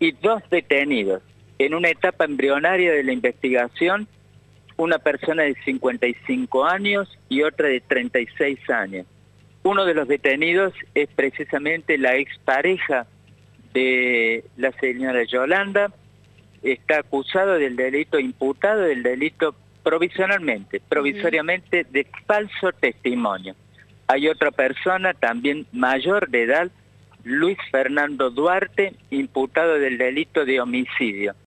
y 2 detenidos. En una etapa embrionaria de la investigación, una persona de 55 años y otra de 36 años. Uno de los detenidos es precisamente la expareja de la señora Yolanda. Está acusado del delito, imputado del delito provisoriamente de falso testimonio. Hay otra persona también mayor de edad, Luis Fernando Duarte, imputado del delito de homicidio.